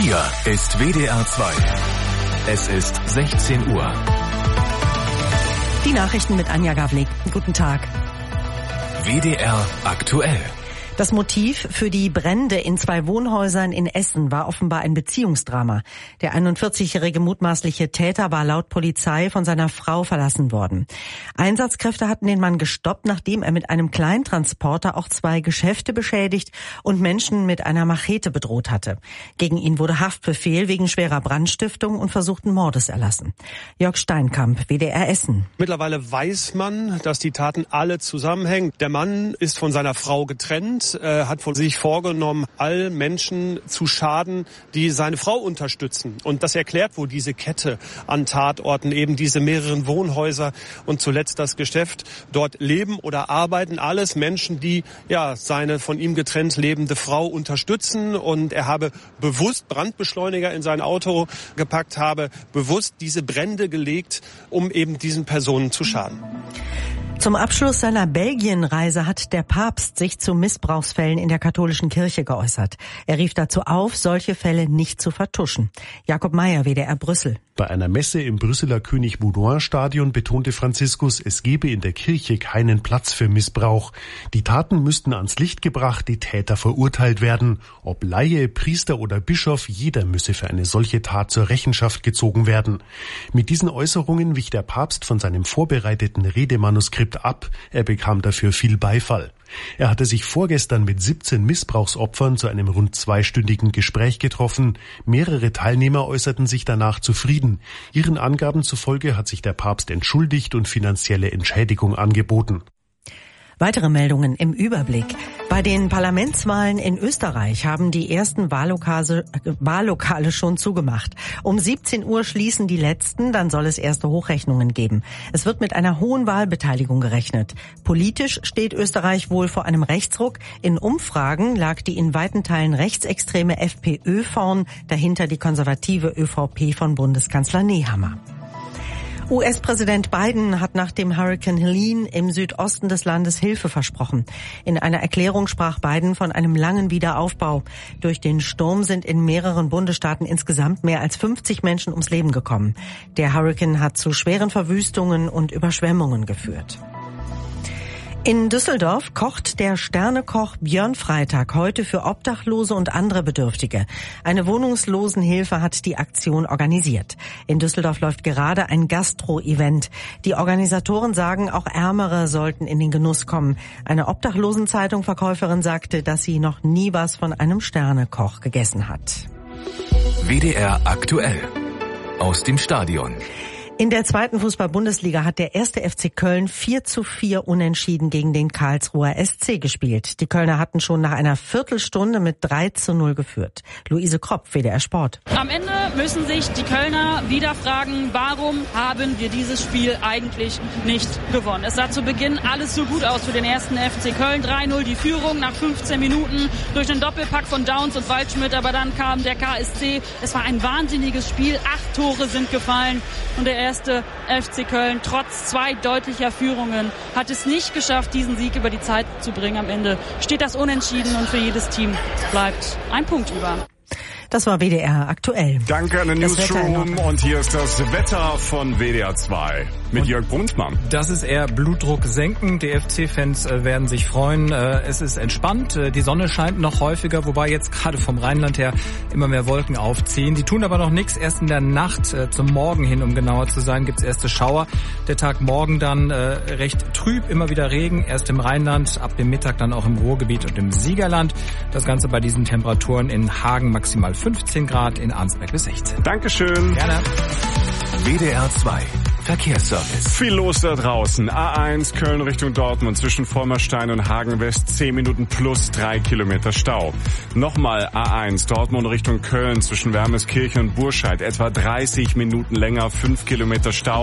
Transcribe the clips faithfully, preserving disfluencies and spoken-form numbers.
Hier ist W D R zwei. Es ist sechzehn Uhr. Die Nachrichten mit Anja Gawlik. Guten Tag. W D R aktuell. Das Motiv für die Brände in zwei Wohnhäusern in Essen war offenbar ein Beziehungsdrama. Der einundvierzigjährige mutmaßliche Täter war laut Polizei von seiner Frau verlassen worden. Einsatzkräfte hatten den Mann gestoppt, nachdem er mit einem Kleintransporter auch zwei Geschäfte beschädigt und Menschen mit einer Machete bedroht hatte. Gegen ihn wurde Haftbefehl wegen schwerer Brandstiftung und versuchten Mordes erlassen. Jörg Steinkamp, W D R Essen. Mittlerweile weiß man, dass die Taten alle zusammenhängen. Der Mann ist von seiner Frau getrennt. Äh, hat von sich vorgenommen, all Menschen zu schaden, die seine Frau unterstützen. Und das erklärt wohl diese Kette an Tatorten, eben diese mehreren Wohnhäuser und zuletzt das Geschäft. Dort leben oder arbeiten alles Menschen, die ja seine von ihm getrennt lebende Frau unterstützen. Und er habe bewusst Brandbeschleuniger in sein Auto gepackt, habe bewusst diese Brände gelegt, um eben diesen Personen zu schaden. Zum Abschluss seiner Belgienreise hat der Papst sich zu Missbrauchsfällen in der katholischen Kirche geäußert. Er rief dazu auf, solche Fälle nicht zu vertuschen. Jakob Mayer, W D R Brüssel. Bei einer Messe im Brüsseler König-Baudouin-Stadion betonte Franziskus, es gebe in der Kirche keinen Platz für Missbrauch. Die Taten müssten ans Licht gebracht, die Täter verurteilt werden. Ob Laie, Priester oder Bischof, jeder müsse für eine solche Tat zur Rechenschaft gezogen werden. Mit diesen Äußerungen wich der Papst von seinem vorbereiteten Redemanuskript ab. Er bekam dafür viel Beifall. Er hatte sich vorgestern mit siebzehn Missbrauchsopfern zu einem rund zweistündigen Gespräch getroffen. Mehrere Teilnehmer äußerten sich danach zufrieden. Ihren Angaben zufolge hat sich der Papst entschuldigt und finanzielle Entschädigung angeboten. Weitere Meldungen im Überblick. Bei den Parlamentswahlen in Österreich haben die ersten Wahllokale, äh, Wahllokale schon zugemacht. Um siebzehn Uhr schließen die letzten, dann soll es erste Hochrechnungen geben. Es wird mit einer hohen Wahlbeteiligung gerechnet. Politisch steht Österreich wohl vor einem Rechtsruck. In Umfragen lag die in weiten Teilen rechtsextreme FPÖ vorn, dahinter die konservative ÖVP von Bundeskanzler Nehammer. U S-Präsident Biden hat nach dem Hurrikan Helene im Südosten des Landes Hilfe versprochen. In einer Erklärung sprach Biden von einem langen Wiederaufbau. Durch den Sturm sind in mehreren Bundesstaaten insgesamt mehr als fünfzig Menschen ums Leben gekommen. Der Hurrikan hat zu schweren Verwüstungen und Überschwemmungen geführt. In Düsseldorf kocht der Sternekoch Björn Freitag heute für Obdachlose und andere Bedürftige. Eine Wohnungslosenhilfe hat die Aktion organisiert. In Düsseldorf läuft gerade ein Gastro-Event. Die Organisatoren sagen, auch Ärmere sollten in den Genuss kommen. Eine Obdachlosenzeitung-Verkäuferin sagte, dass sie noch nie was von einem Sternekoch gegessen hat. W D R aktuell. Aus dem Stadion. In der zweiten Fußball-Bundesliga hat der erste F C Köln vier zu vier unentschieden gegen den Karlsruher S C gespielt. Die Kölner hatten schon nach einer Viertelstunde mit drei zu null geführt. Luise Kropf, W D R Sport. Am Ende müssen sich die Kölner wieder fragen, warum haben wir dieses Spiel eigentlich nicht gewonnen? Es sah zu Beginn alles so gut aus für den ersten F C Köln. drei null die Führung nach fünfzehn Minuten durch den Doppelpack von Downs und Waldschmidt. Aber dann kam der K S C. Es war ein wahnsinniges Spiel. Acht Tore sind gefallen. Und der erste F C Köln, trotz zwei deutlicher Führungen, hat es nicht geschafft, diesen Sieg über die Zeit zu bringen. Am Ende steht das Unentschieden und für jedes Team bleibt ein Punkt über. Das war W D R aktuell. Danke an den Newsroom und hier ist das Wetter von W D R zwei mit und Jörg Brunsmann. Das ist eher Blutdruck senken. Die F C-Fans äh, werden sich freuen. Äh, es ist entspannt. Äh, die Sonne scheint noch häufiger, wobei jetzt gerade vom Rheinland her immer mehr Wolken aufziehen. Die tun aber noch nichts. Erst in der Nacht äh, zum Morgen hin, um genauer zu sein, gibt's erste Schauer. Der Tag morgen dann äh, recht trüb, immer wieder Regen. Erst im Rheinland, ab dem Mittag dann auch im Ruhrgebiet und im Siegerland. Das Ganze bei diesen Temperaturen in Hagen maximal fünfzehn Grad, in Arnsberg bis sechzehn. Dankeschön. Gerne. W D R zwei. Verkehrsservice. Viel los da draußen. A eins Köln Richtung Dortmund zwischen Vollmerstein und Hagen West zehn Minuten plus drei Kilometer Stau. Nochmal A eins Dortmund Richtung Köln zwischen Wermeskirchen und Burscheid etwa dreißig Minuten länger, fünf Kilometer Stau.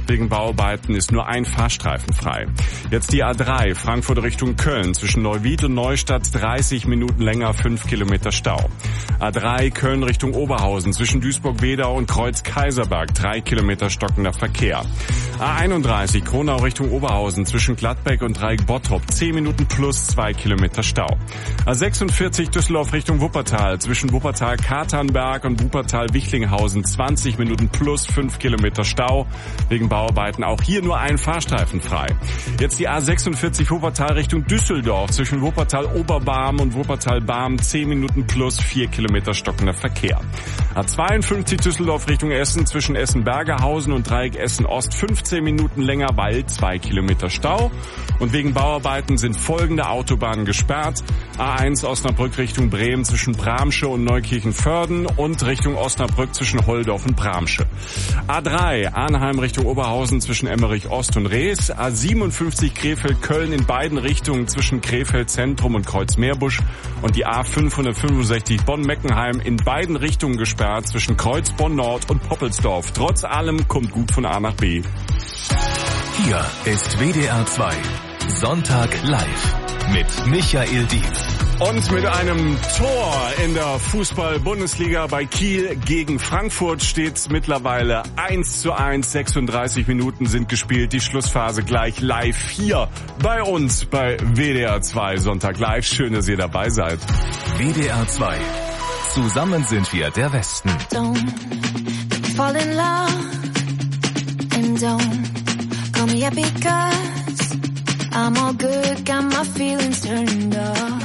Wegen Bauarbeiten ist nur ein Fahrstreifen frei. Jetzt die A drei, Frankfurt Richtung Köln. Zwischen Neuwied und Neustadt dreißig Minuten länger, fünf Kilometer Stau. A drei, Köln Richtung Oberhausen. Zwischen Duisburg-Wedau und Kreuz-Kaiserberg, drei Kilometer stockender Verkehr. A einunddreißig, Kronau Richtung Oberhausen. Zwischen Gladbeck und Dreieck-Bottrop, zehn Minuten plus zwei Kilometer Stau. A sechsundvierzig, Düsseldorf Richtung Wuppertal. Zwischen Wuppertal-Katernberg und Wuppertal-Wichlinghausen, zwanzig Minuten plus fünf Kilometer Stau. Wegen Bauarbeiten auch hier nur ein Fahrstreifen frei. Jetzt die A sechsundvierzig Wuppertal Richtung Düsseldorf. Zwischen Wuppertal-Oberbarm und Wuppertal-Barm, zehn Minuten plus vier Kilometer stockender Verkehr. A zweiundfünfzig Düsseldorf Richtung Essen. Zwischen Essen-Bergerhausen und Dreieck Essen-Ost, fünfzehn Minuten länger, weil zwei Kilometer Stau. Und wegen Bauarbeiten sind folgende Autobahnen gesperrt. A eins Osnabrück Richtung Bremen zwischen Bramsche und Neukirchen-Vörden und Richtung Osnabrück zwischen Holdorf und Bramsche. A drei Arnheim Richtung Oberhausen zwischen Emmerich Ost und Rees. A siebenundfünfzig Krefeld-Köln in beiden Richtungen zwischen Krefeld Zentrum und Kreuz-Meerbusch. Und die A fünfhundertfünfundsechzig Bonn-Meckenheim in beiden Richtungen gesperrt zwischen Kreuz-Bonn-Nord und Poppelsdorf. Trotz allem kommt gut von A nach B. Hier ist W D R zwei Sonntag live mit Michael Dietz. Und mit einem Tor in der Fußball-Bundesliga bei Kiel gegen Frankfurt steht mittlerweile eins zu eins. sechsunddreißig Minuten sind gespielt. Die Schlussphase gleich live hier bei uns bei W D R zwei Sonntag live. Schön, dass ihr dabei seid. W D R zwei. Zusammen sind wir der Westen. Don't fall in love and don't call me up because I'm all good, got my feelings turned off.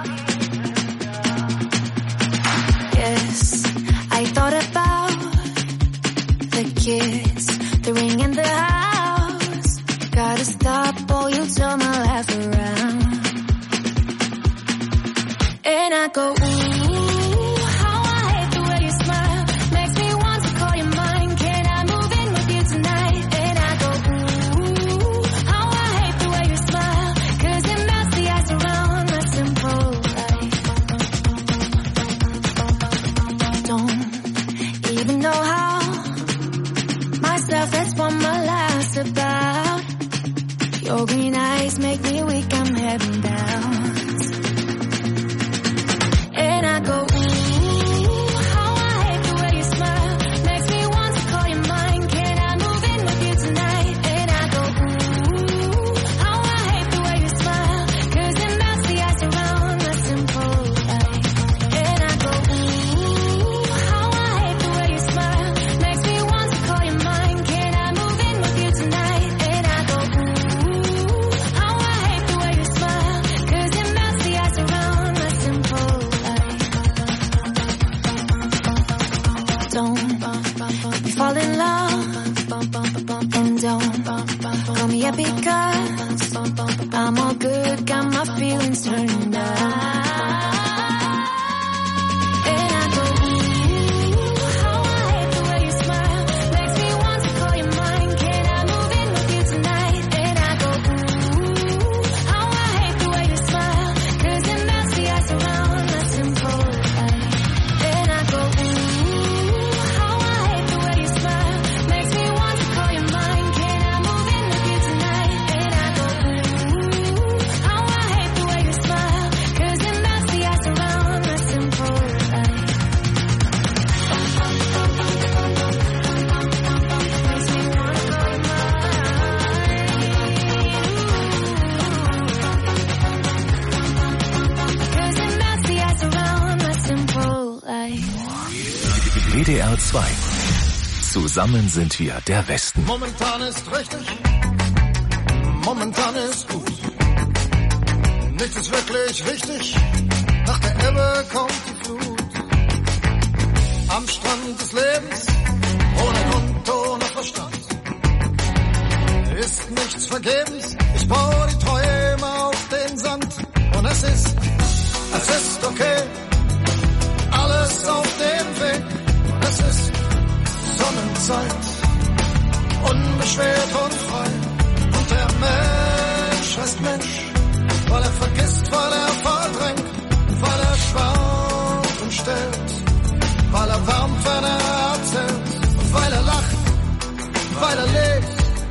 Yes, I thought about the kiss, the ring in the house. Gotta stop or you'll turn my life around. And I go, ooh, how I hate the way you smile. Makes me want to call you mine. Can I move in with you tonight? And I go, ooh, how I hate the way you smile. Cause it melts the ice around my simple life. Don't even know how myself, that's what my life's about. Your green eyes make me weak, I'm heading down. And I go, ooh, how I hate the way you smile. Makes me want to call you mine. Can I move in with you tonight? And I go, ooh, how I hate the way you smile. Cause it melts the ice around my simple life. And I go, ooh, how I hate the way you smile. Makes me want to call you mine. Can I move in with you tonight? And I go, ooh, how I hate the way you smile. Cause it melts the ice around my simple life. Don't we fall in love and don't call me up because I'm all good, got my feelings turned on. And I go, ooh, how I hate the way you smile. Makes me want to call you mine. Can I move in with you tonight? And I go, ooh, how I hate the way you smile. Cause it melts the ice around my simple life. And I go, ooh, how I hate the way you smile. Makes me want to call you mine. Can I move in with you tonight? And I go, ooh, how I hate the way you smile. Cause it melts the ice around my simple life. Makes me want to call you mine. Cause it melts the ice around my simple life. W D R zwei. Zusammen sind wir der Westen. Momentan ist richtig, momentan ist gut. Nichts ist wirklich wichtig, nach der Ebbe kommt die Flut. Am Strand des Lebens, ohne Grund, ohne Verstand, ist nichts vergebens. Ich baue die Träume auf den Sand und es ist, es ist okay, alles auf dem Weg. Und es ist Sonnenzeit, unbeschwert und frei. Und der Mensch heißt Mensch, weil er vergisst, weil er verdrängt, weil er schwärmt und stellt, weil er wärmt, wenn er erzählt, und weil er lacht, weil er lebt,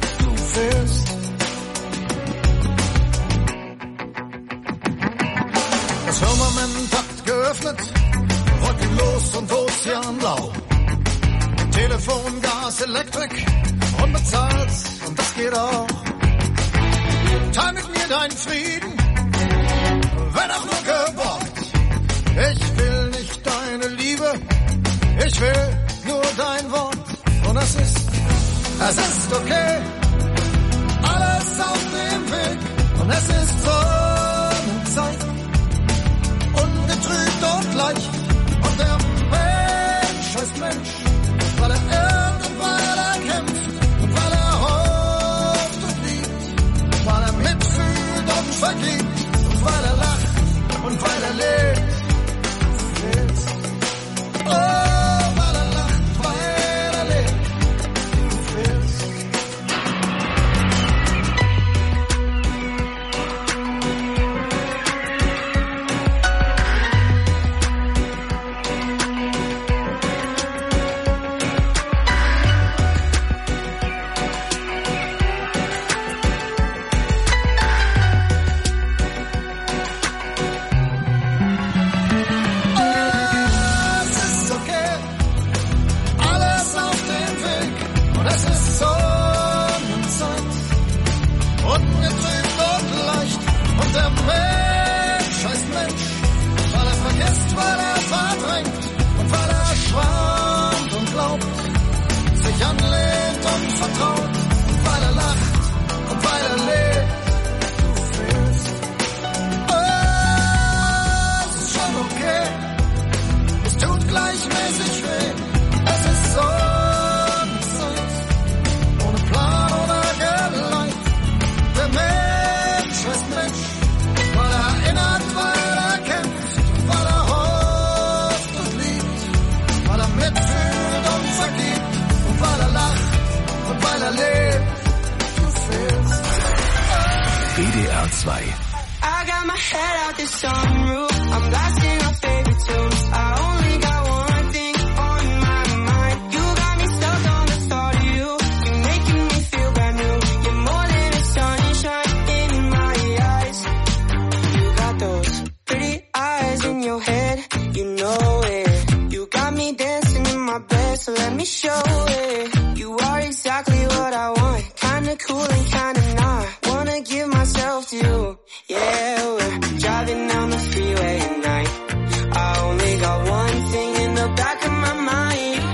Das Firmament hat geöffnet, wolkenlos und ozeanblau. Telefon, Gas, Elektrik, unbezahlt und das geht auch. Teil mit mir deinen Frieden, wenn auch nur geborgt. Ich will nicht deine Liebe, ich will nur dein Wort. Und es ist, es ist okay, alles auf dem Weg. Und es ist Sonnenzeit, ungetrübt und leicht. Und der Mensch heißt Mensch, weil er irrt und weil er kämpft und weil er hofft und liebt, weil er mitfühlt und vergibt und weil er lacht und weil er lebt. Oh, weil er lacht, weil er lebt. W D R zwei. I got my head out the sunroof. I'm blasting my favorite tunes. I only got one thing on my mind. You got me stuck on the thought of you. You're making me feel brand new. You're more than the sunshine in my eyes. You got those pretty eyes in your head. You know it. You got me dancing in my bed, so let me show it. You are exactly what I want. Kinda cool and kinda not. Wanna give myself to you. Yeah, we're driving down the freeway at night. I only got one thing in the back of my mind.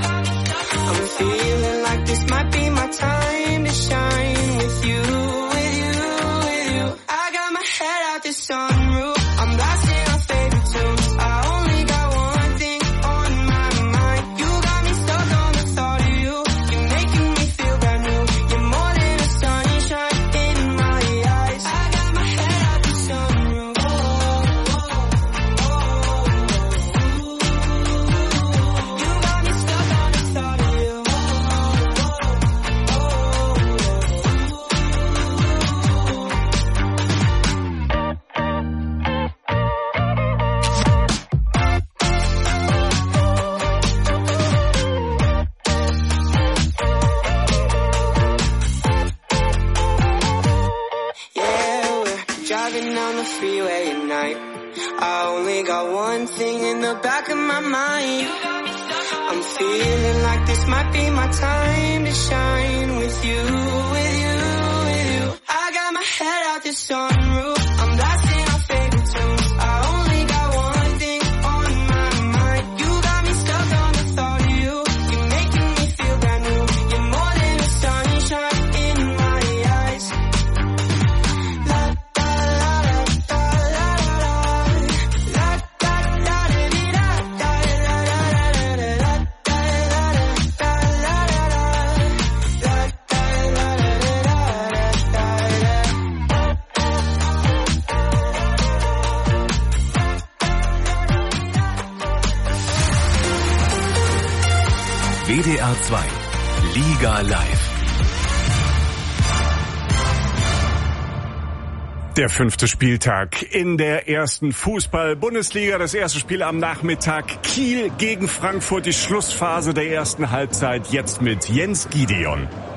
I'm feeling like this might be my time to shine with you, with you, with you. I got my head out the sunroof. I'm blasting my favorite tunes. I only got one thing on my mind. You got me stuck on the thought of you. You're making me feel brand new. You're more than the sunshine in my eyes. I got my head out the sunroof. Oh, oh, oh, oh. You got me stuck on the thought of you. Yeah, we're driving down the freeway at night. I only got one thing in the back of my mind. I'm feeling like this might be my time to shine with you, with you, with you. I got my head out the sunroof. I'm blasting my favorite tunes. I only got one thing on my mind. You got me stuck on the thought of you. You're making me feel brand new. You're more than the sunshine in my eyes. La da la da la la la da da da di da da la la la la la da la la la la la la W D R zwei. Liga live. Der fünfte Spieltag in der ersten Fußball-Bundesliga. Das erste Spiel am Nachmittag. Kiel gegen Frankfurt. Die Schlussphase der ersten Halbzeit jetzt mit Jens Gideon.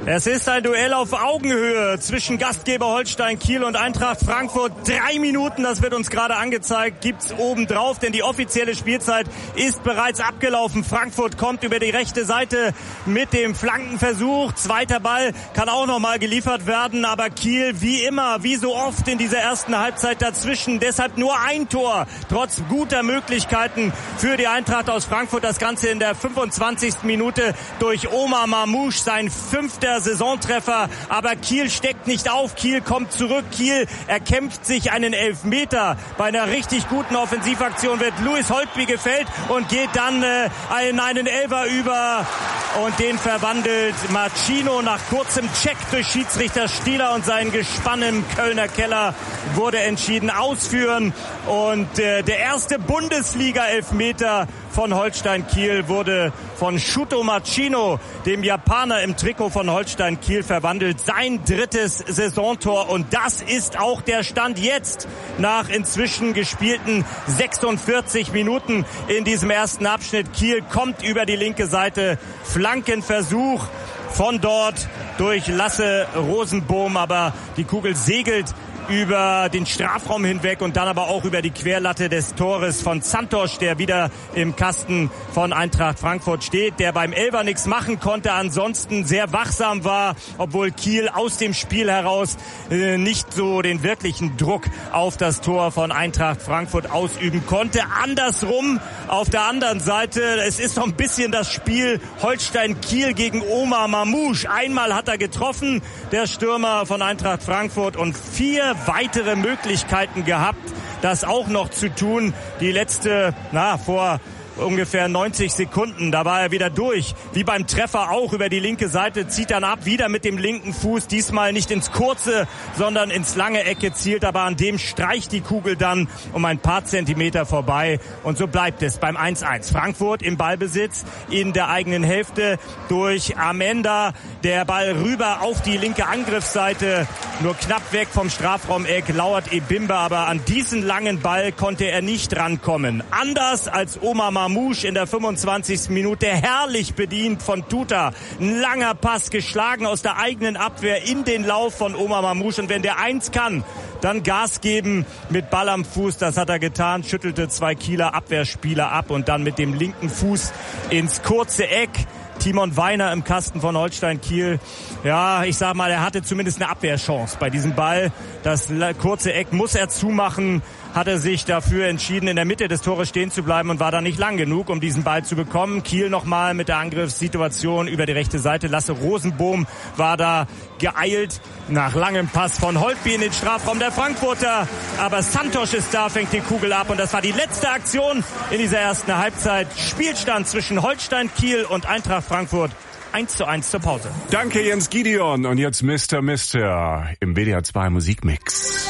Es ist ein Duell auf Augenhöhe zwischen Gastgeber Holstein Kiel und Eintracht Frankfurt. Drei Minuten, das wird uns gerade angezeigt, gibt's oben drauf, denn die offizielle Spielzeit ist bereits abgelaufen. Frankfurt kommt über die rechte Seite mit dem Flankenversuch. Zweiter Ball kann auch nochmal geliefert werden, aber Kiel wie immer, wie so oft in dieser ersten Halbzeit dazwischen. Deshalb nur ein Tor, trotz guter Möglichkeiten für die Eintracht aus Frankfurt. Das Ganze in der fünfundzwanzigsten Minute durch Omar Mamouche, sein fünfter Saisontreffer, aber Kiel steckt nicht auf, Kiel kommt zurück, Kiel erkämpft sich einen Elfmeter. Bei einer richtig guten Offensivaktion wird Louis Holtby gefällt und geht dann äh, in einen Elfer über und den verwandelt Machino nach kurzem Check durch Schiedsrichter Stieler und sein Gespann im Kölner Keller wurde entschieden ausführen und äh, der erste Bundesliga-Elfmeter von Holstein Kiel wurde von Shuto Machino, dem Japaner im Trikot von Holstein Kiel, verwandelt. Sein drittes Saisontor und das ist auch der Stand jetzt nach inzwischen gespielten sechsundvierzig Minuten in diesem ersten Abschnitt. Kiel kommt über die linke Seite, Flankenversuch von dort durch Lasse Rosenbohm, aber die Kugel segelt über den Strafraum hinweg und dann aber auch über die Querlatte des Tores von Santos, der wieder im Kasten von Eintracht Frankfurt steht, der beim Elfer nichts machen konnte, ansonsten sehr wachsam war, obwohl Kiel aus dem Spiel heraus äh, nicht so den wirklichen Druck auf das Tor von Eintracht Frankfurt ausüben konnte. Andersrum auf der anderen Seite, es ist noch ein bisschen das Spiel Holstein Kiel gegen Omar Mamouche. Einmal hat er getroffen, der Stürmer von Eintracht Frankfurt, und vier weitere Möglichkeiten gehabt, das auch noch zu tun. Die letzte, na, vor ungefähr neunzig Sekunden, da war er wieder durch. Wie beim Treffer auch über die linke Seite, zieht dann ab, wieder mit dem linken Fuß, diesmal nicht ins kurze, sondern ins lange Eck gezielt, aber an dem streicht die Kugel dann um ein paar Zentimeter vorbei und so bleibt es beim eins eins. Frankfurt im Ballbesitz in der eigenen Hälfte durch Amenda, der Ball rüber auf die linke Angriffsseite, nur knapp weg vom Strafraumeck lauert Ebimbe, aber an diesen langen Ball konnte er nicht rankommen. Anders als Omar Mamouche in der fünfundzwanzigsten Minute, herrlich bedient von Tuta. Ein langer Pass geschlagen aus der eigenen Abwehr in den Lauf von Omar Mamouche. Und wenn der eins kann, dann Gas geben mit Ball am Fuß. Das hat er getan, schüttelte zwei Kieler Abwehrspieler ab und dann mit dem linken Fuß ins kurze Eck. Timon Weiner im Kasten von Holstein Kiel. Ja, ich sag mal, er hatte zumindest eine Abwehrchance bei diesem Ball. Das kurze Eck muss er zumachen. Hat er sich dafür entschieden, in der Mitte des Tores stehen zu bleiben und war da nicht lang genug, um diesen Ball zu bekommen. Kiel nochmal mit der Angriffssituation über die rechte Seite. Lasse Rosenbohm war da geeilt nach langem Pass von Holtby in den Strafraum der Frankfurter. Aber Santos ist da, fängt die Kugel ab und das war die letzte Aktion in dieser ersten Halbzeit. Spielstand zwischen Holstein Kiel und Eintracht Frankfurt. eins zu eins zur Pause. Danke Jens Gideon und jetzt Mister Mister im W D R zwei Musikmix.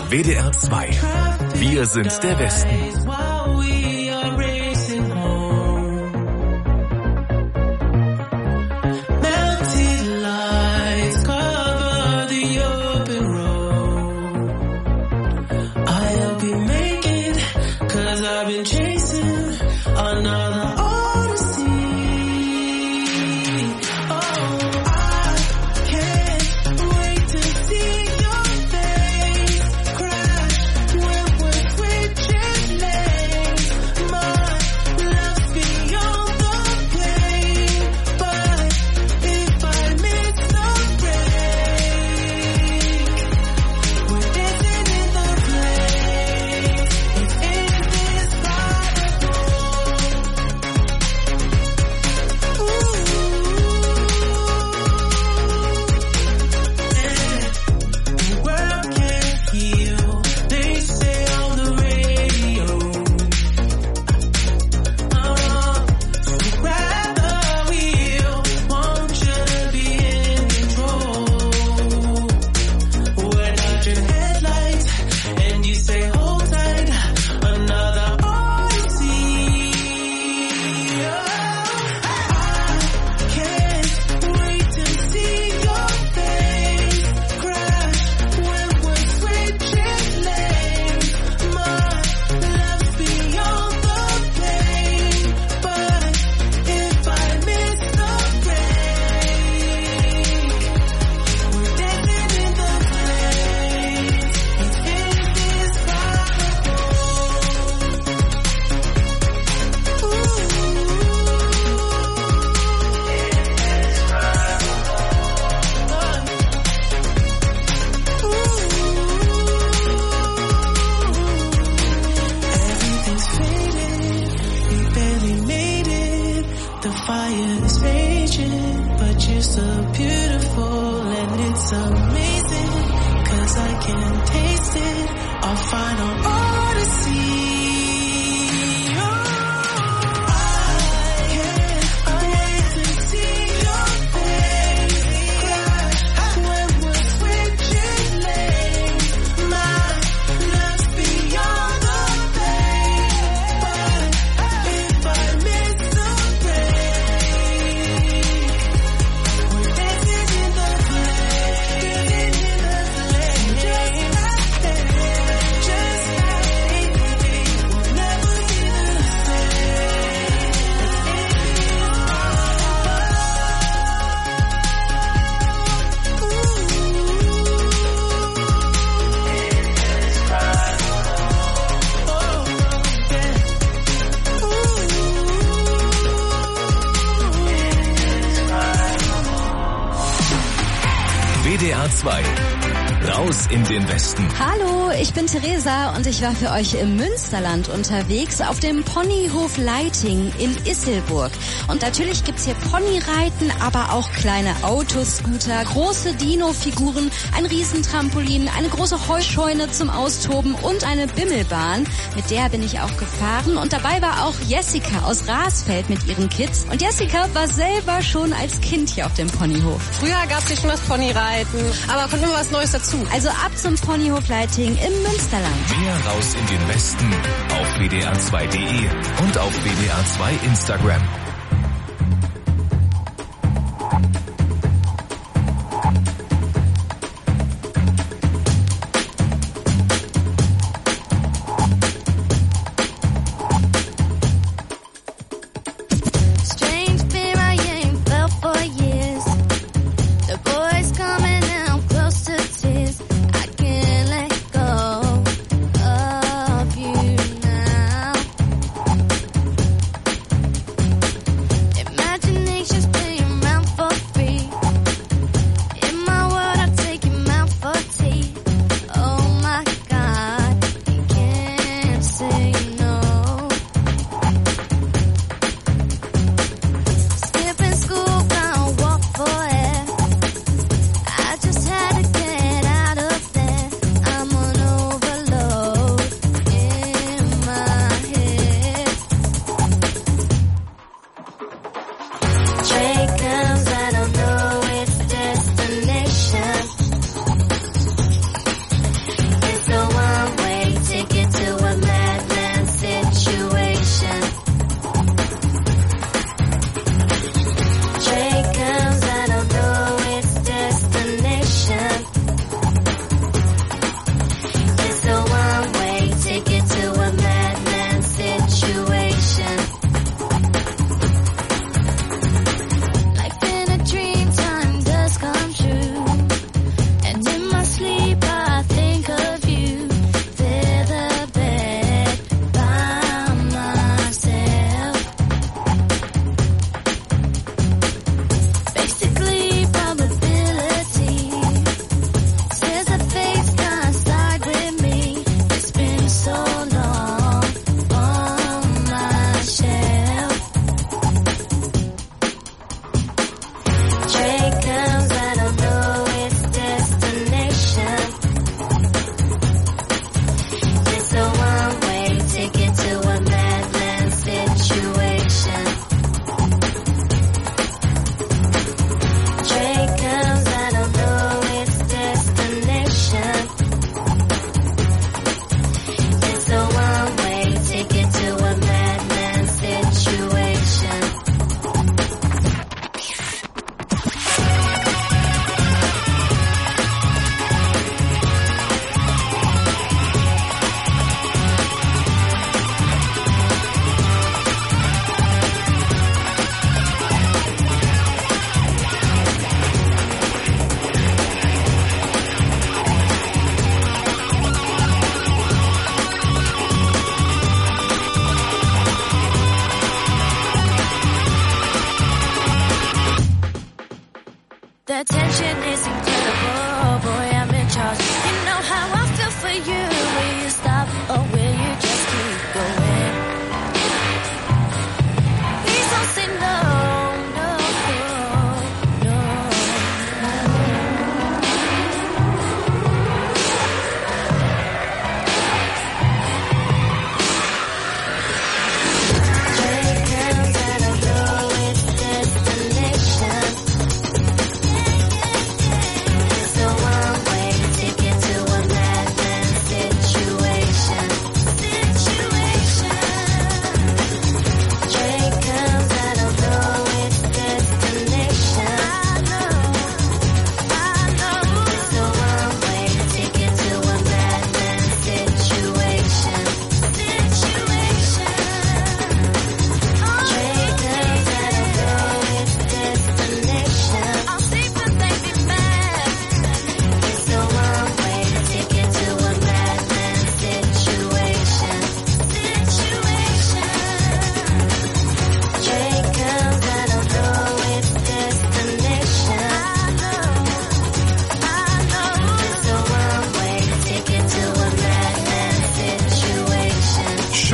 W D R zwei. Wir sind der Westen. W D R zwei. Raus in den Westen. Hallo, ich bin Theresa und ich war für euch im Münsterland unterwegs auf dem Ponyhof Leiting in Isselburg. Und natürlich gibt's hier Ponyreiten, aber auch kleine Autoscooter, große Dino-Figuren, ein Riesentrampolin, eine große Heuscheune zum Austoben und eine Bimmelbahn. Mit der bin ich auch gefahren und dabei war auch Jessica aus Rasfeld mit ihren Kids. Und Jessica war selber schon als Kind hier auf dem Ponyhof. Früher gab's hier schon das Ponyreiten, aber kommt immer was Neues dazu. Also ab zum Ponyhof Leiting im Münsterland. Mehr raus in den Westen auf W D R zwei Punkt de und auf W D R zwei Instagram.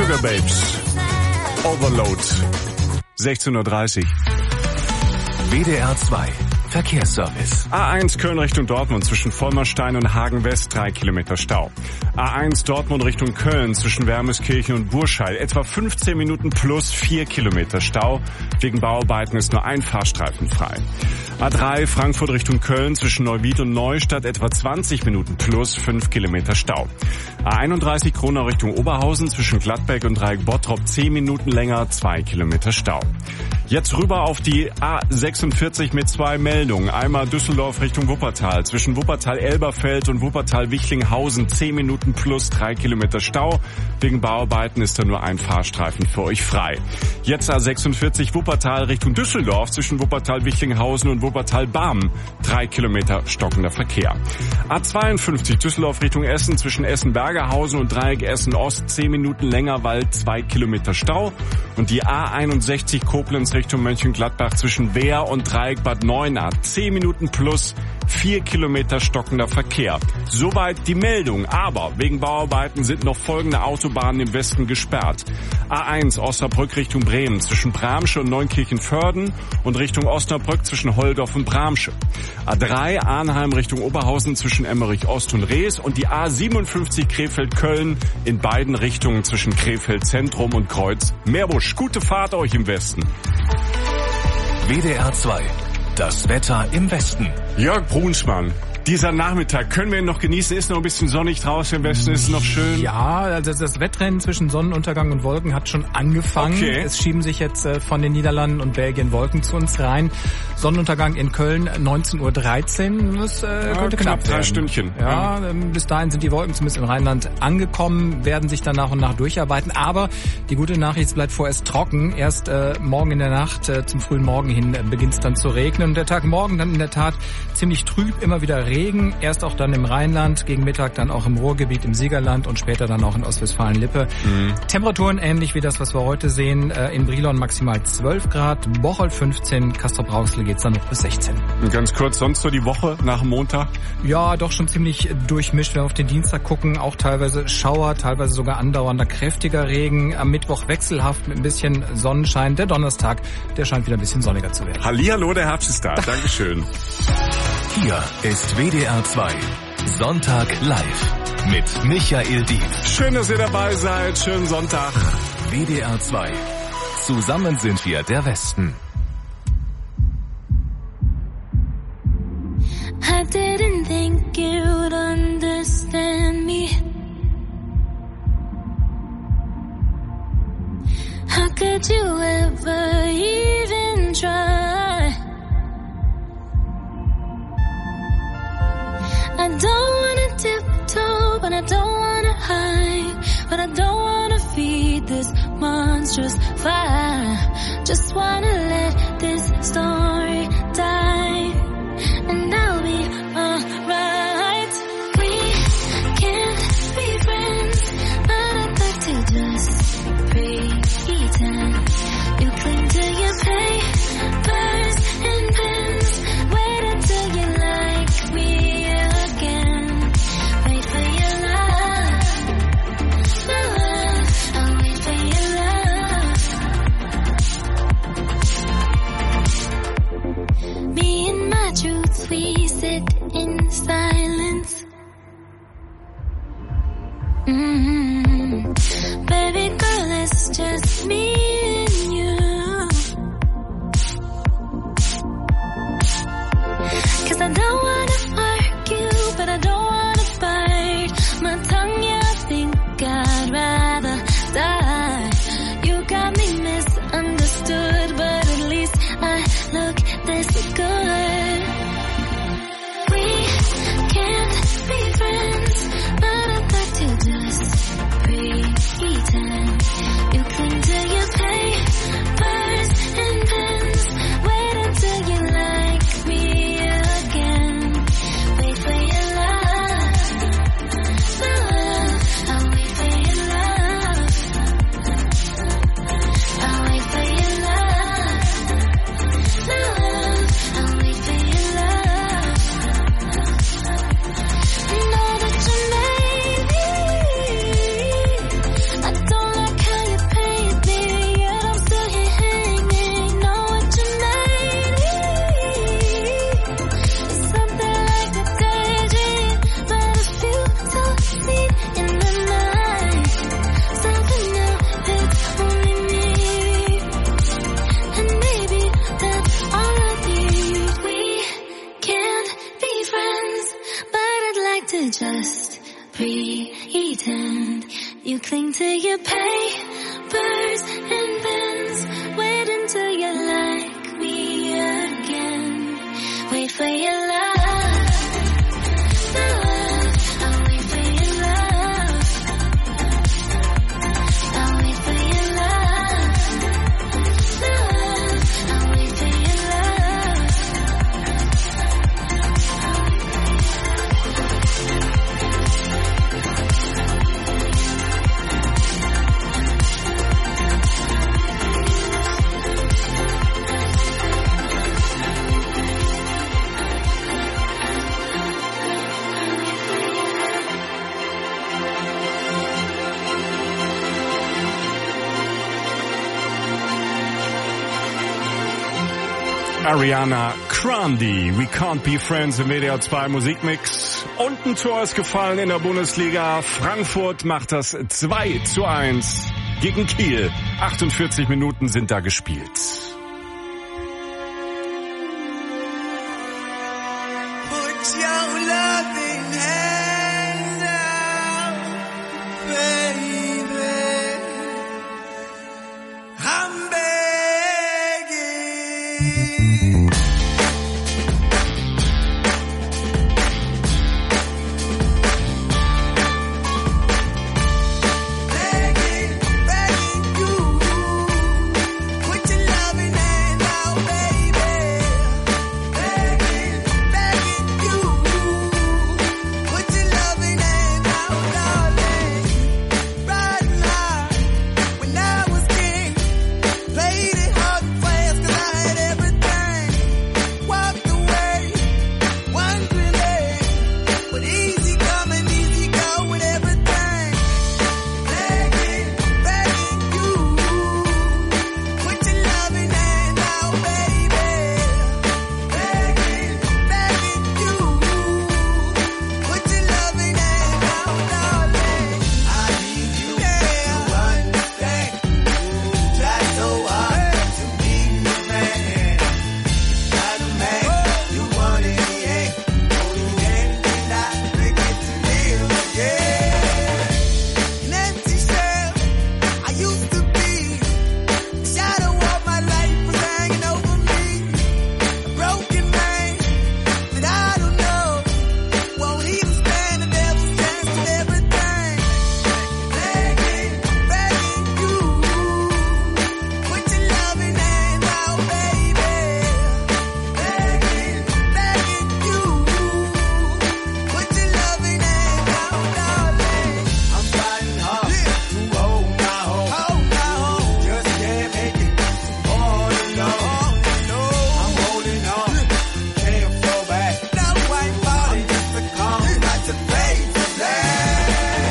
Sugar Babes. Overload. sechzehn Uhr dreißig. W D R zwei Verkehrsservice. A eins Köln Richtung Dortmund zwischen Vollmerstein und Hagen West drei Kilometer Stau. A eins Dortmund Richtung Köln zwischen Wermeskirchen und Burscheid etwa fünfzehn Minuten plus vier Kilometer Stau. Wegen Bauarbeiten ist nur ein Fahrstreifen frei. A drei Frankfurt Richtung Köln zwischen Neuwied und Neustadt etwa zwanzig Minuten plus fünf Kilometer Stau. A einunddreißig Kronau Richtung Oberhausen zwischen Gladbeck und Dreieck Bottrop zehn Minuten länger, zwei Kilometer Stau. Jetzt rüber auf die A sechsundvierzig mit zwei Meldungen. Einmal Düsseldorf Richtung Wuppertal. Zwischen Wuppertal-Elberfeld und Wuppertal-Wichlinghausen zehn Minuten plus drei Kilometer Stau. Wegen Bauarbeiten ist da nur ein Fahrstreifen für euch frei. Jetzt A sechsundvierzig Wuppertal Richtung Düsseldorf. Zwischen Wuppertal-Wichlinghausen und Wuppertal-Barmen drei Kilometer stockender Verkehr. A zweiundfünfzig Düsseldorf Richtung Essen. Zwischen Essen-Bergerhausen und Dreieck Essen-Ost zehn Minuten länger, weil zwei Kilometer Stau. Und die A einundsechzig Koblenz Richtung Mönchengladbach zwischen Wehr und Dreieck Bad Neuenahr zehn Minuten plus vier Kilometer stockender Verkehr. Soweit die Meldung. Aber wegen Bauarbeiten sind noch folgende Autobahnen im Westen gesperrt. A eins Osnabrück Richtung Bremen zwischen Bramsche und Neunkirchen-Vörden und Richtung Osnabrück zwischen Holdorf und Bramsche. A drei Arnheim Richtung Oberhausen zwischen Emmerich Ost und Rees und die A siebenundfünfzig Krefeld-Köln in beiden Richtungen zwischen Krefeld Zentrum und Kreuz Meerbusch. Gute Fahrt euch im Westen. W D R zwei. Das Wetter im Westen. Jörg Brunsmann. Dieser Nachmittag können wir ihn noch genießen. Ist noch ein bisschen sonnig draußen im Westen, ist noch schön. Ja, also das Wettrennen zwischen Sonnenuntergang und Wolken hat schon angefangen. Okay. Es schieben sich jetzt äh, von den Niederlanden und Belgien Wolken zu uns rein. Sonnenuntergang in Köln neunzehn Uhr dreizehn. Das äh, ja, könnte knapp knapp drei werden. Stündchen. Ja, Ja. ähm, bis dahin sind die Wolken zumindest im Rheinland angekommen, werden sich dann nach und nach durcharbeiten. Aber die gute Nachricht, es bleibt vorerst trocken. Erst äh, morgen in der Nacht äh, zum frühen Morgen hin äh, beginnt es dann zu regnen. Und der Tag morgen dann in der Tat ziemlich trüb, immer wieder Regen. Erst auch dann im Rheinland, gegen Mittag dann auch im Ruhrgebiet, im Siegerland und später dann auch in Ostwestfalen-Lippe. Mhm. Temperaturen ähnlich wie das, was wir heute sehen. In Brilon maximal zwölf Grad, Bocholt fünfzehn, Castrop-Rauxel geht's dann noch bis sechzehn. Und ganz kurz, sonst so die Woche nach dem Montag? Ja, doch schon ziemlich durchmischt. Wenn wir auf den Dienstag gucken, auch teilweise Schauer, teilweise sogar andauernder kräftiger Regen. Am Mittwoch wechselhaft mit ein bisschen Sonnenschein. Der Donnerstag, der scheint wieder ein bisschen sonniger zu werden. Hallihallo, der Herbst ist da. Dankeschön. Hier ist W D R zwei. Sonntag live mit Michael Dietz. Schön, dass ihr dabei seid. Schönen Sonntag. W D R zwei. Zusammen sind wir der Westen. I didn't think you'd understand me. How could you ever even try? I don't wanna tiptoe, but I don't wanna hide. But I don't wanna feed this monstrous fire. Just wanna let this story die, and I'll be alright. We can't be friends, but I'd like to just pretend. You cling to your papers and pens. Wait until you like me again. Wait for your love, love. I'll wait for your love. You cling to your papers and pens. Wait until you like me again. Wait for your love. Love. I'll wait for your love. I'll wait for your love. Love. I'll wait for your love. Ariana Grande, We Can't Be Friends im W D R zwei Musikmix. Und ein Tor ist gefallen in der Bundesliga. Frankfurt macht das zwei zu eins gegen Kiel. achtundvierzig Minuten sind da gespielt. Put your loving hand out, baby. I'm begging. Begging, begging you. Put your loving hand out, baby. Begging, begging you. Put your loving hand out, darling. Riding high when I was king. Played it hard and fast 'cause I had everything. Walked away, wondering, but easy coming, easy go with everything. Begging, begging you. Put your loving hand out, baby. Begging, begging you. Put your loving hand out, darling. I need you to understand. Try so hard to be your man. Not a man you want in the end. Only anything I forget to live, yeah. An empty shell I used to be. The shadow of my life was hanging over me. A broken man that I don't know. Won't even stand the devil's chance with everything. Begging, begging you. Put your loving hand out, baby. Begging, begging you. Put your loving hand out, darling. I'm fighting hard to hold my home. Hold my home. Just can't make it all alone. I'm holding on. Can't fall back. No white body just to come. Got to face that.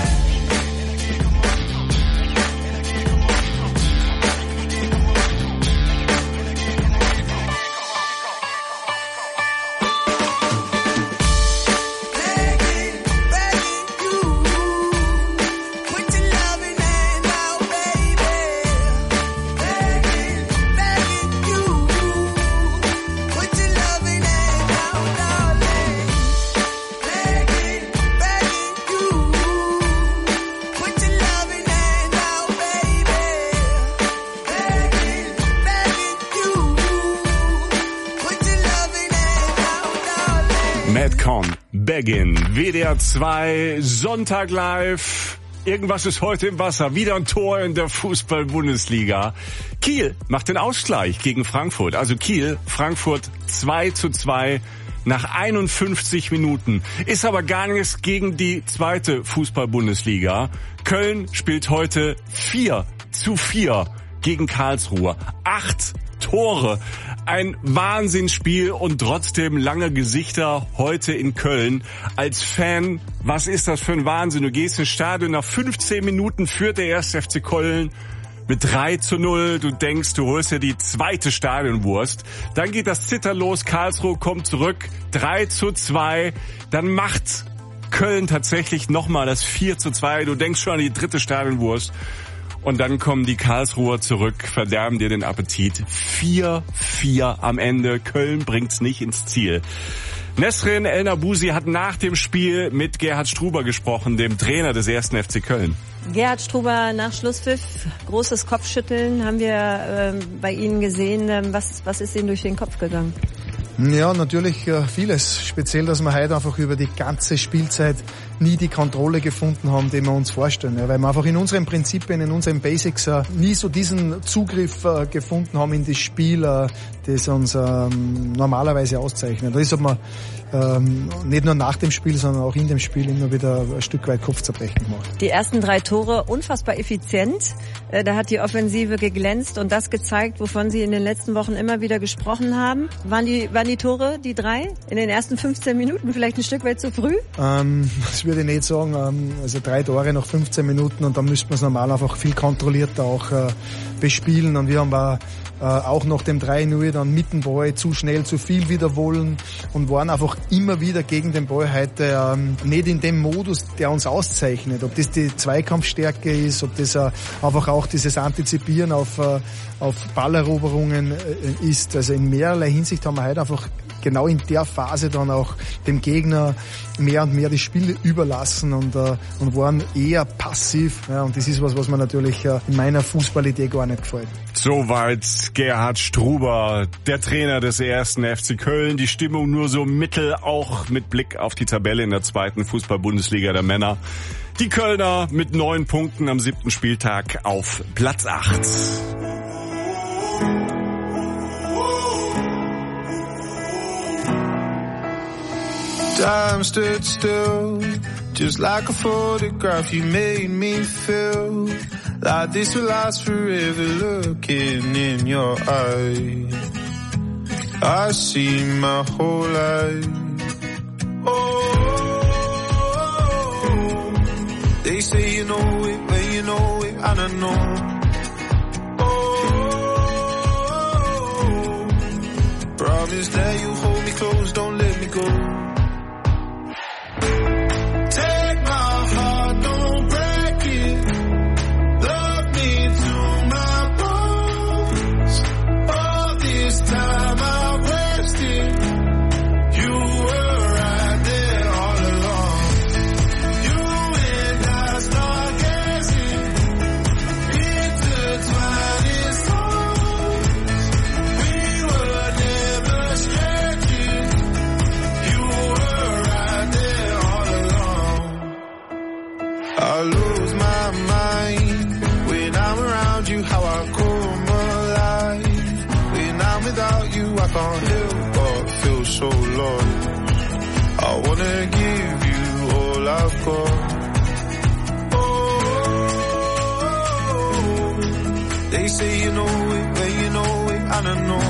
Begging, begging you. Put your loving hand out, baby. Begging, begging you. Put your loving hand out, darling. Begging, begging you. Put your loving hand out, baby. Begging, begging you. Put your loving hand out, darling. Madcon, Beggin, W D R zwei, Sonntag live. Irgendwas ist heute im Wasser. Wieder ein Tor in der Fußball-Bundesliga. Kiel macht den Ausgleich gegen Frankfurt. Also Kiel, Frankfurt zwei zu zwei nach einundfünfzig Minuten. Ist aber gar nichts gegen die zweite Fußball-Bundesliga. Köln spielt heute vier zu vier gegen Karlsruhe. Acht Tore. Ein Wahnsinnsspiel und trotzdem lange Gesichter heute in Köln. Als Fan, was ist das für ein Wahnsinn? Du gehst ins Stadion, nach fünfzehn Minuten führt der erste F C Köln mit drei zu null. Du denkst, du holst ja die zweite Stadionwurst. Dann geht das Zittern los, Karlsruhe kommt zurück, drei zu zwei. Dann macht Köln tatsächlich nochmal das vier zu zwei. Du denkst schon an die dritte Stadionwurst. Und dann kommen die Karlsruher zurück, verderben dir den Appetit. vier vier am Ende. Köln bringt's nicht ins Ziel. Nesrin El-Nabusi hat nach dem Spiel mit Gerhard Struber gesprochen, dem Trainer des ersten F C Köln. Gerhard Struber nach Schlusspfiff, großes Kopfschütteln haben wir äh, bei Ihnen gesehen. Ähm, was, was ist Ihnen durch den Kopf gegangen? Ja, natürlich äh, vieles. Speziell, dass wir heute einfach über die ganze Spielzeit nie die Kontrolle gefunden haben, die wir uns vorstellen. Ja, weil wir einfach in unseren Prinzipien, in unseren Basics äh, nie so diesen Zugriff äh, gefunden haben in das Spiel, äh, das uns ähm, normalerweise auszeichnet. Das hat man ähm, nicht nur nach dem Spiel, sondern auch in dem Spiel immer wieder ein Stück weit Kopfzerbrechen gemacht. Die ersten drei Tore unfassbar effizient. Äh, da hat die Offensive geglänzt und das gezeigt, wovon Sie in den letzten Wochen immer wieder gesprochen haben. Waren die, waren die Tore, die drei, in den ersten fünfzehn Minuten vielleicht ein Stück weit zu früh? Ähm, das würde ich nicht sagen. Ähm, also drei Tore nach fünfzehn Minuten und dann müsste man es normal einfach viel kontrollierter auch äh, bespielen. Und wir haben äh, auch nach dem drei null dann mit dem Ball zu schnell, zu viel wieder wollen und waren einfach immer wieder gegen den Ball heute ähm, nicht in dem Modus, der uns auszeichnet. Ob das die Zweikampfstärke ist, ob das äh, einfach auch dieses Antizipieren auf, äh, auf Balleroberungen äh, ist. Also in mehrerlei Hinsicht haben wir heute einfach genau in der Phase dann auch dem Gegner mehr und mehr das Spiel überlassen und, äh, und waren eher passiv. Ja, und das ist was, was mir natürlich äh, in meiner Fußballidee gar nicht gefällt. Soweit Gerhard Struber, der Trainer des ersten F C Köln. Die Stimmung nur so mittel, auch mit Blick auf die Tabelle in der zweiten Fußball-Bundesliga der Männer. Die Kölner mit neun Punkten am siebten Spieltag auf Platz acht. Time stood still, just like a photograph. You made me feel like this will last forever. Looking in your eyes, I see my whole life. Oh, they say you know it, but you know it, I don't know. Oh, promise that you hold me close, don't let me go. I can't help but feel so lost. I wanna give you all I've got. Oh, they say you know it, but you know it, I don't know.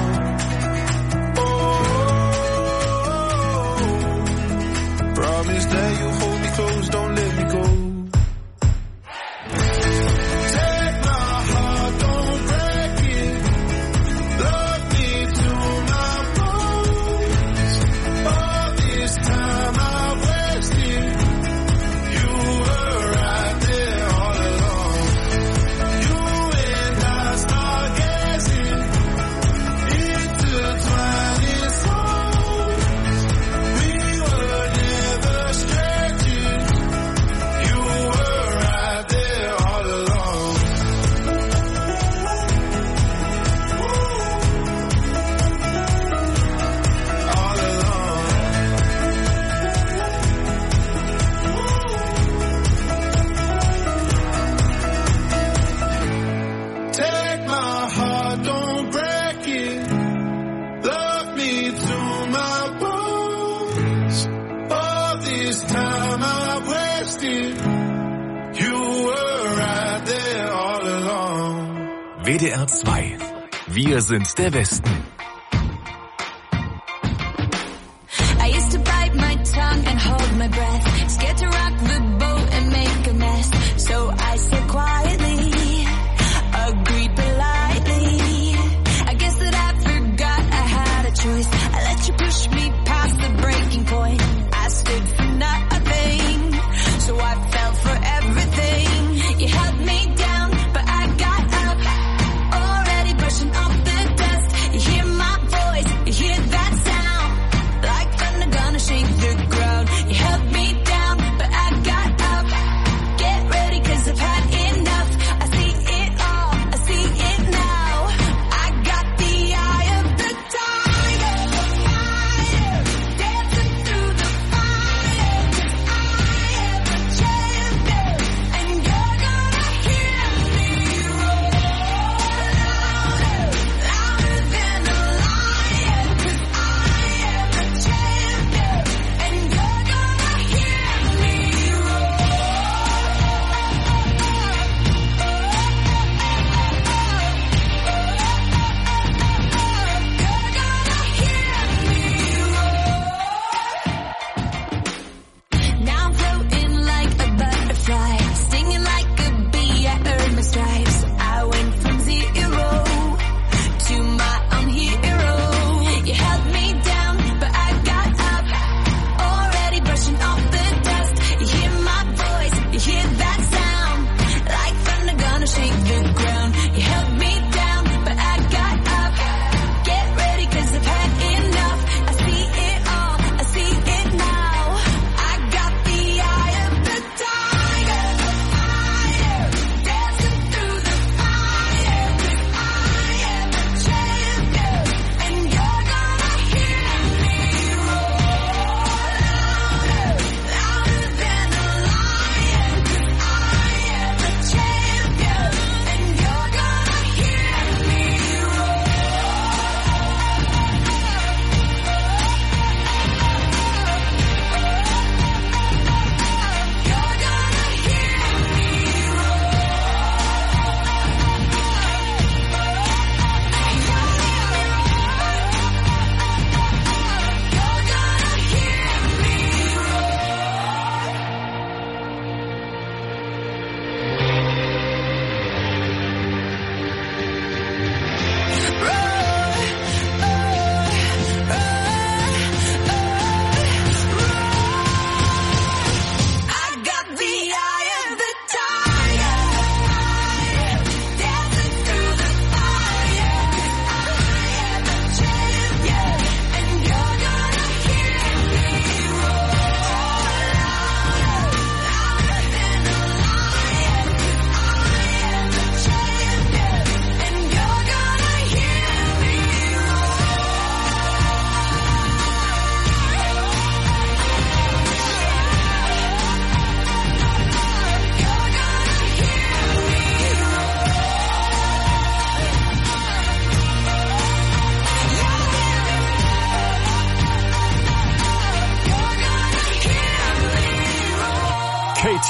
Oh, promise that you hold me close, don't let me go. W D R zwei. Wir sind der Westen. I used to bite my tongue and hold my breath, scared to rock the boat and make a mess. So I said quietly, agreed politely. I guess that I forgot I had a choice. I let you push me past the breaking point. I stood for nothing, so I fell for everything. You held me down, but I got up, already brushing off the dust. You hear my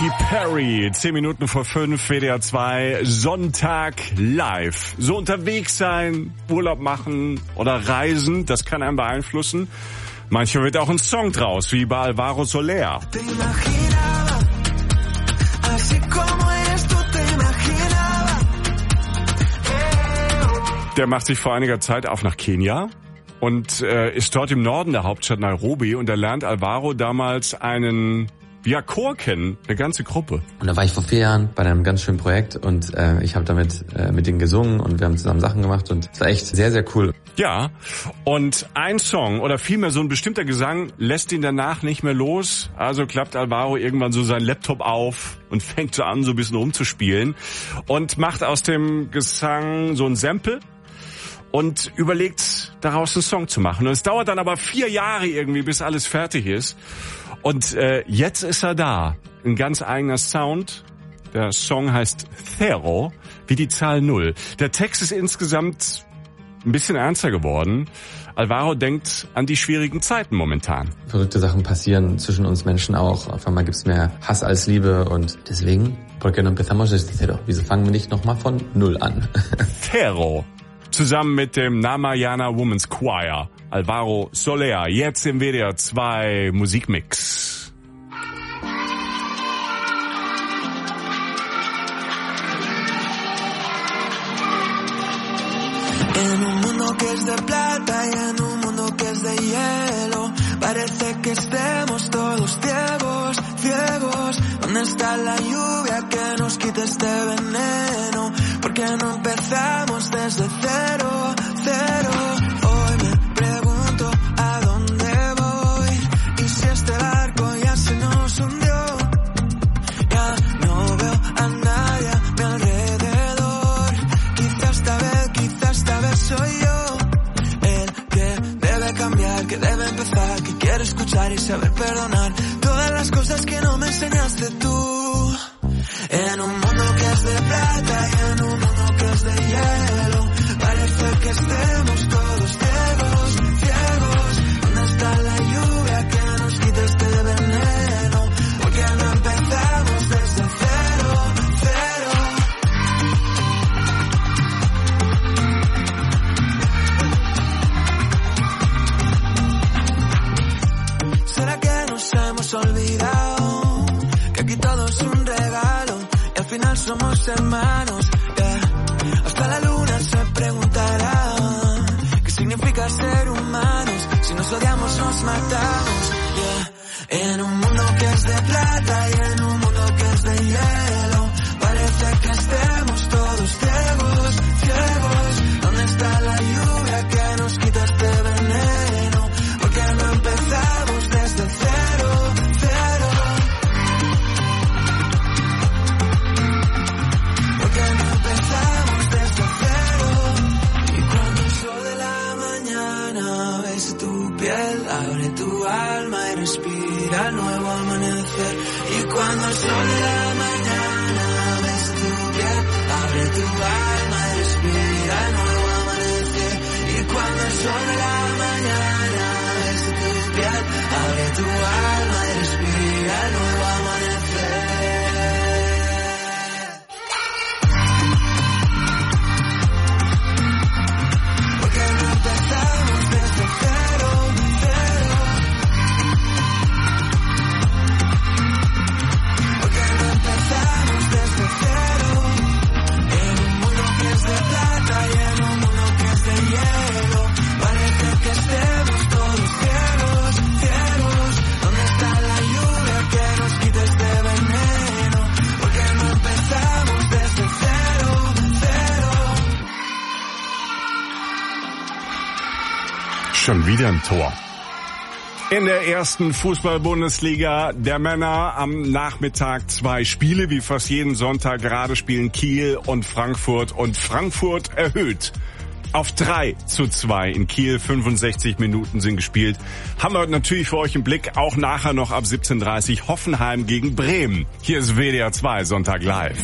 Katy Perry, zehn Minuten vor fünf, W D R zwei, Sonntag live. So unterwegs sein, Urlaub machen oder reisen, das kann einen beeinflussen. Manchmal wird auch ein Song draus, wie bei Alvaro Soler. Der macht sich vor einiger Zeit auf nach Kenia und äh, ist dort im Norden der Hauptstadt Nairobi und da lernt Alvaro damals einen ja, Chor kennen, eine ganze Gruppe. Und da war ich vor vier Jahren bei einem ganz schönen Projekt und äh, ich habe damit äh, mit denen gesungen und wir haben zusammen Sachen gemacht und es war echt sehr, sehr cool. Ja, und ein Song oder vielmehr so ein bestimmter Gesang lässt ihn danach nicht mehr los. Also klappt Alvaro irgendwann so seinen Laptop auf und fängt so an, so ein bisschen rumzuspielen und macht aus dem Gesang so ein Sample und überlegt, daraus einen Song zu machen. Und es dauert dann aber vier Jahre irgendwie, bis alles fertig ist. Und äh, jetzt ist er da. Ein ganz eigener Sound. Der Song heißt Zero, wie die Zahl Null. Der Text ist insgesamt ein bisschen ernster geworden. Alvaro denkt an die schwierigen Zeiten momentan. Verrückte Sachen passieren zwischen uns Menschen auch. Auf einmal gibt's mehr Hass als Liebe und deswegen, ¿por qué no empezamos desde cero? Wieso fangen wir nicht nochmal von Null an? Zero. Zusammen mit dem Namayana Women's Choir. Alvaro Soler, jetzt im W D R zwei Musikmix. En un mundo que es de plata y en un mundo que es de hielo, parece que estemos todos ciegos, ciegos. ¿Dónde está la lluvia que nos quite este veneno? ¿Por qué no empezamos desde cero, cero? Hoy me pregunto a dónde voy y si este barco ya se nos hundió. Ya no veo a nadie a mi alrededor. Quizá esta vez, quizá esta vez soy yo el que debe cambiar, que debe empezar, que quiere escuchar y saber perdonar todas las cosas que no me enseñaste tú. En un mundo que es de plata y en un mundo que es de hielo, parece que estemos todos ciegos, ciegos. ¿Dónde está la lluvia que nos quita este veneno? ¿Por qué no empezamos desde cero, cero? ¿Será que nos hemos olvidado que aquí todo es un regalo y al final somos hermanos? Yeah. Hasta la luna se preguntará qué significa ser humanos. Si nos odiamos nos matamos. Yeah. En un mundo que es de plata y en un mundo que es de hielo, parece que estemos todos ciegos, ciegos. ¿Dónde está la lluvia que nos quita este veneno? ¿Por qué no empezamos desde cero, cero? ¿Por qué no empezamos desde cero? Y cuando el sol de la mañana besa tu piel, abre tu alma y respira el nuevo amanecer. Y cuando el sol de la mañana besa tu piel, abre tu alma y respira el nuevo amanecer. Y cuando el sol de la mañana besa tu piel, abre tu alma y respira el nuevo amanecer. Porque no empezamos desde cero, cero. Porque no empezamos desde cero. En un mundo que es de plata y en un mundo que es de hielo, parece que estemos todos ciegos, ciegos. ¿Dónde está la lluvia que nos quita este veneno? ¿Por qué no empezamos desde cero, cero? Schon wieder ein Tor. In der ersten Fußball-Bundesliga der Männer am Nachmittag zwei Spiele, wie fast jeden Sonntag. Gerade spielen Kiel und Frankfurt und Frankfurt erhöht auf drei zu zwei in Kiel. fünfundsechzig Minuten sind gespielt. Haben wir heute natürlich für euch im Blick, auch nachher noch ab siebzehn Uhr dreißig Hoffenheim gegen Bremen. Hier ist W D R zwei Sonntag live.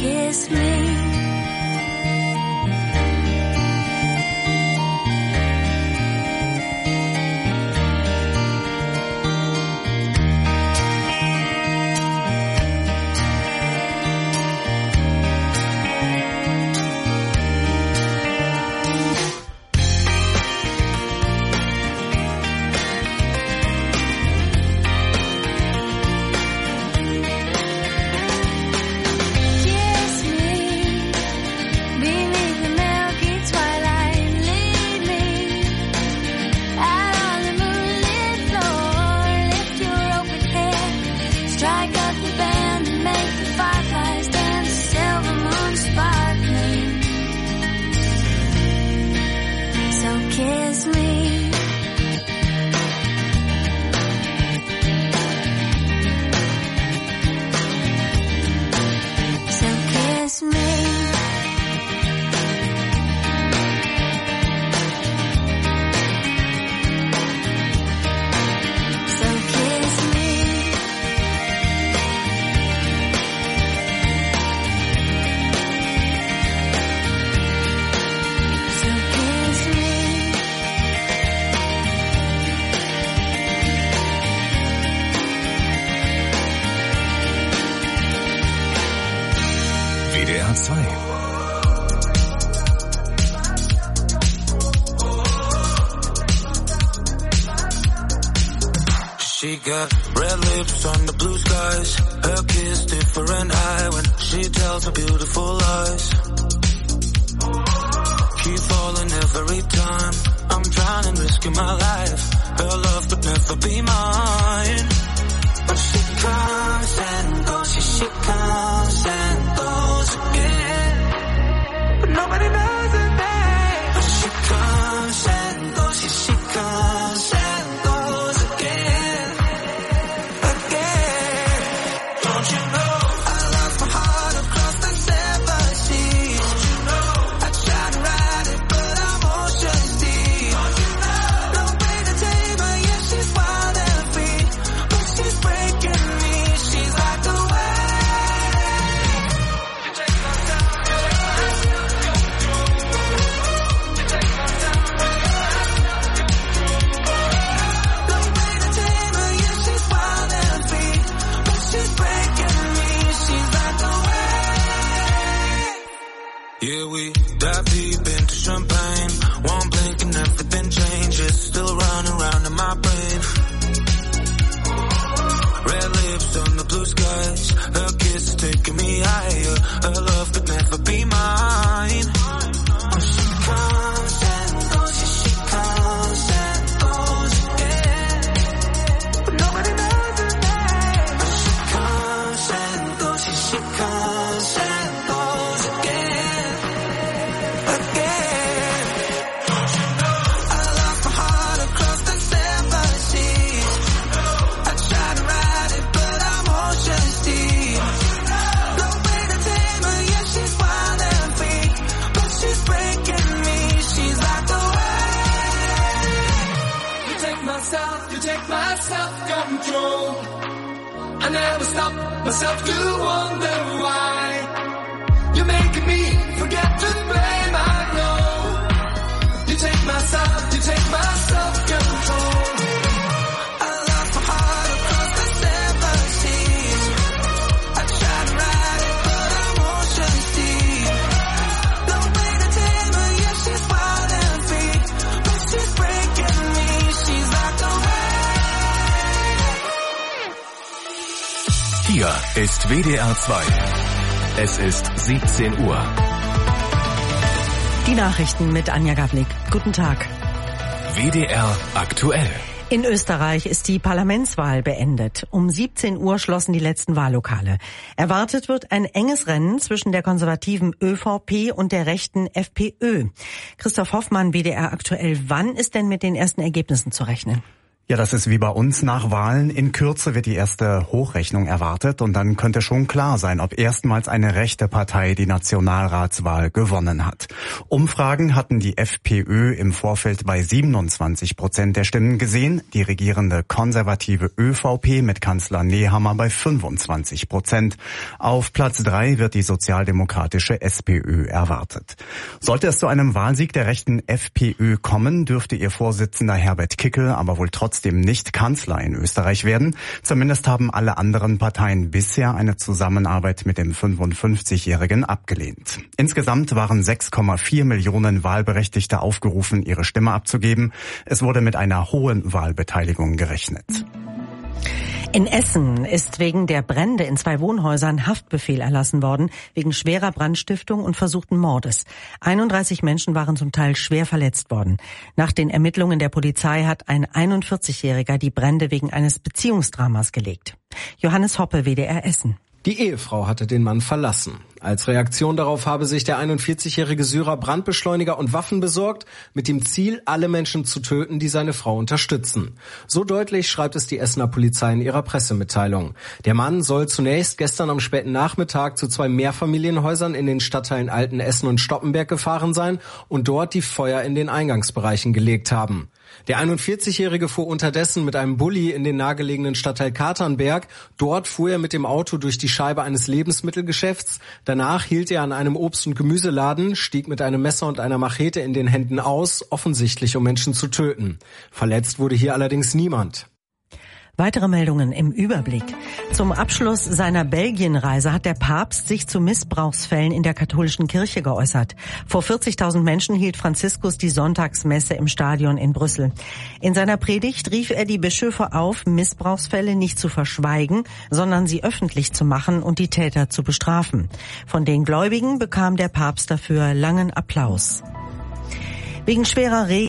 kiss me. W D R zwei. She got red lips on the blue skies. Her kiss different high when she tells me beautiful lies. Keep falling every time. I'm trying and risking my life. Her love could never be mine. But she comes and goes, yeah, she comes and goes again. But nobody knows her name. But she comes and goes, yeah, she comes and goes again. Again. Don't you know I lost my heart across the seven seas? Don't you know I tried to ride it, but I'm ocean deep. Don't you know no way to tame her, yeah, she's wild and free. But she's breaking me, she's like the yeah, we dive deep into champagne. One blink and everything changes. Still running around in my brain. Red lips on the blue skies. Her kiss is taking me higher. Her love could never be mine. But she comes and goes, yeah, she comes and goes again. But nobody knows her name. But she comes and goes, yeah, she comes and goes again. I never stop myself to wonder why you're making me forget to blame. I know you take my self, you take my self-control. I lost my heart across the seven seas. I tried to ride it, but I'm ocean deep. No way to tame her, yeah, she's wild and free. But she's breaking me, she's like the way. Hier ist W D R zwei. Es ist siebzehn Uhr. Die Nachrichten mit Anja Gavlik. Guten Tag. W D R aktuell. In Österreich ist die Parlamentswahl beendet. Um siebzehn Uhr schlossen die letzten Wahllokale. Erwartet wird ein enges Rennen zwischen der konservativen ÖVP und der rechten FPÖ. Christoph Hoffmann, W D R aktuell. Wann ist denn mit den ersten Ergebnissen zu rechnen? Ja, das ist wie bei uns nach Wahlen. In Kürze wird die erste Hochrechnung erwartet und dann könnte schon klar sein, ob erstmals eine rechte Partei die Nationalratswahl gewonnen hat. Umfragen hatten die FPÖ im Vorfeld bei siebenundzwanzig Prozent der Stimmen gesehen, die regierende konservative ÖVP mit Kanzler Nehammer bei fünfundzwanzig Prozent. Auf Platz drei wird die sozialdemokratische SPÖ erwartet. Sollte es zu einem Wahlsieg der rechten FPÖ kommen, dürfte ihr Vorsitzender Herbert Kickl aber wohl trotzdem nicht Kanzler in Österreich werden. Zumindest haben alle anderen Parteien bisher eine Zusammenarbeit mit dem fünfundfünfzigjährigen abgelehnt. Insgesamt waren sechs Komma vier Millionen Wahlberechtigte aufgerufen, ihre Stimme abzugeben. Es wurde mit einer hohen Wahlbeteiligung gerechnet. In Essen ist wegen der Brände in zwei Wohnhäusern Haftbefehl erlassen worden, wegen schwerer Brandstiftung und versuchten Mordes. einunddreißig Menschen waren zum Teil schwer verletzt worden. Nach den Ermittlungen der Polizei hat ein einundvierzigjähriger die Brände wegen eines Beziehungsdramas gelegt. Johannes Hoppe, W D R Essen. Die Ehefrau hatte den Mann verlassen. Als Reaktion darauf habe sich der einundvierzigjährige Syrer Brandbeschleuniger und Waffen besorgt, mit dem Ziel, alle Menschen zu töten, die seine Frau unterstützen. So deutlich schreibt es die Essener Polizei in ihrer Pressemitteilung. Der Mann soll zunächst gestern am späten Nachmittag zu zwei Mehrfamilienhäusern in den Stadtteilen Altenessen und Stoppenberg gefahren sein und dort die Feuer in den Eingangsbereichen gelegt haben. Der einundvierzigjährige fuhr unterdessen mit einem Bulli in den nahegelegenen Stadtteil Katernberg. Dort fuhr er mit dem Auto durch die Scheibe eines Lebensmittelgeschäfts. Danach hielt er an einem Obst- und Gemüseladen, stieg mit einem Messer und einer Machete in den Händen aus, offensichtlich um Menschen zu töten. Verletzt wurde hier allerdings niemand. Weitere Meldungen im Überblick. Zum Abschluss seiner Belgienreise hat der Papst sich zu Missbrauchsfällen in der katholischen Kirche geäußert. Vor vierzigtausend Menschen hielt Franziskus die Sonntagsmesse im Stadion in Brüssel. In seiner Predigt rief er die Bischöfe auf, Missbrauchsfälle nicht zu verschweigen, sondern sie öffentlich zu machen und die Täter zu bestrafen. Von den Gläubigen bekam der Papst dafür langen Applaus. Wegen schwerer Regen